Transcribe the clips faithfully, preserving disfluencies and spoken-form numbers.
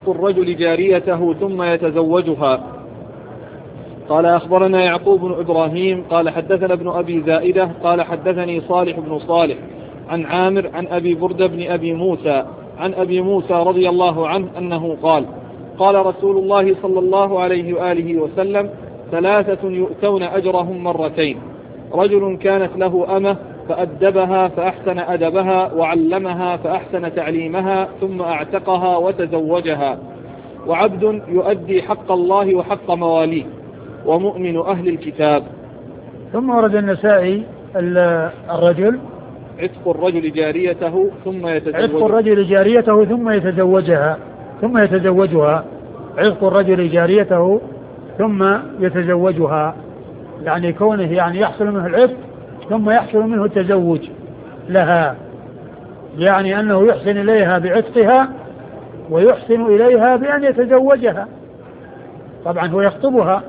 الرجل جاريته ثم يتزوجها. قال أخبرنا يعقوب بن إبراهيم قال حدثنا ابن أبي زائدة قال حدثني صالح بن صالح عن عامر عن أبي بردة بن أبي موسى عن أبي موسى رضي الله عنه أنه قال قال رسول الله صلى الله عليه وآله وسلم ثلاثة يؤتون أجرهم مرتين: رجل كانت له أمة فأدبها فأحسن أدبها وعلمها فأحسن تعليمها ثم أعتقها وتزوجها، وعبد يؤدي حق الله وحق مواليه، ومؤمن أهل الكتاب. ثم ورد النسائي الرجل عتق الرجل جاريته ثم يتزوجها عتق الرجل جاريته ثم يتزوجها ثم يتزوجها عتق الرجل جاريته ثم يتزوجها، يعني كونه يعني يحصل منه العتق ثم يحصل منه التزوج لها، يعني أنه يحسن إليها بعتقها ويحسن إليها بأن يتزوجها. طبعا هو يخطبها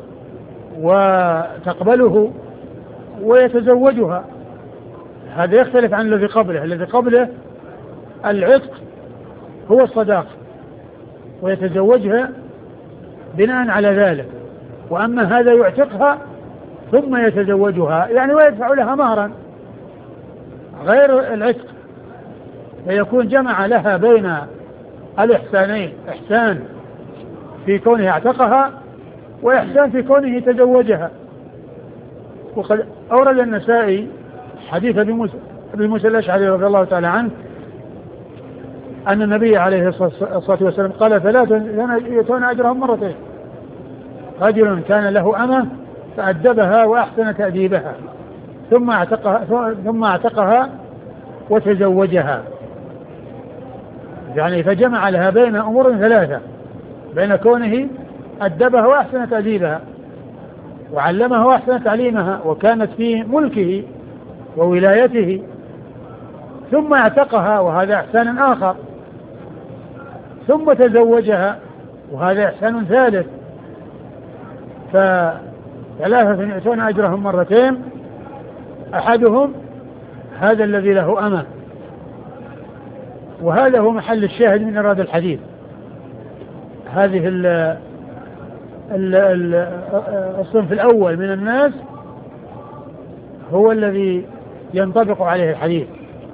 وتقبله ويتزوجها، هذا يختلف عن الذي قبله. الذي قبله العتق هو الصداق ويتزوجها بناء على ذلك، وأما هذا يعتقها ثم يتزوجها يعني ويدفع لها مهرا غير العتق، فيكون جمع لها بين الإحسانين: إحسان في كونه اعتقها وإحسان في كونه تزوجها. وقد أورد النسائي حديث أبي موسى الأشعري رضي الله تعالى عنه أن النبي عليه الصلاة والسلام قال: ثلاثة يؤتون أجرهم مرتين: رجل كان له أمة فأدبها وأحسن تأديبها ثم اعتقها ثم اعتقها وتزوجها، يعني فجمع لها بين أمور ثلاثة: بين كونه أدبها وأحسن تأديبها وعلمها وأحسن تعليمها وكانت في ملكه وولايته، ثم اعتقها وهذا إحسان آخر، ثم تزوجها وهذا إحسان ثالث. فثلاثة يؤتون أجرهم مرتين: أحدهم هذا الذي له أمة، وهذا هو محل الشاهد من إرادة الحديث. هذه ال ال ال الصنف الأول من الناس هو الذي ينطبق عليه الحديث.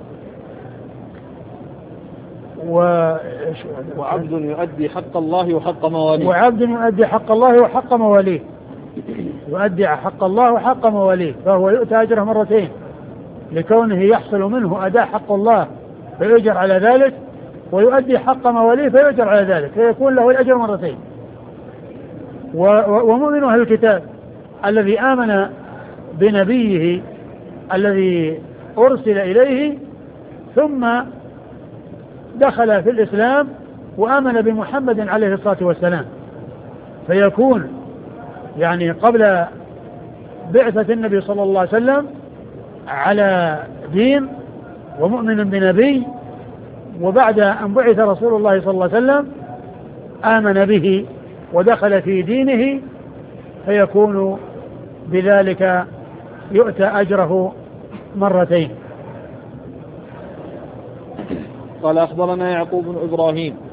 وعبد يؤدي حق الله وحق مواليه وعبد يؤدي حق الله وحق مواليه يؤدي حق الله وحق مواليه فهو يؤتى أجره مرتين لكونه يحصل منه أداء حق الله فيؤجر على ذلك، ويؤدي حق مواليه فيؤجر على ذلك، فيكون له الأجر مرتين. ومؤمن أهل الكتاب الذي آمن بنبيه الذي أرسل إليه ثم دخل في الإسلام وآمن بمحمد عليه الصلاة والسلام، فيكون يعني قبل بعثة النبي صلى الله عليه وسلم على دين ومؤمن بنبي، وبعد أن بعث رسول الله صلى الله عليه وسلم آمن به ودخل في دينه، فيكون بذلك يؤتى أجره مرتين. قال أخبرنا يعقوب بن إبراهيم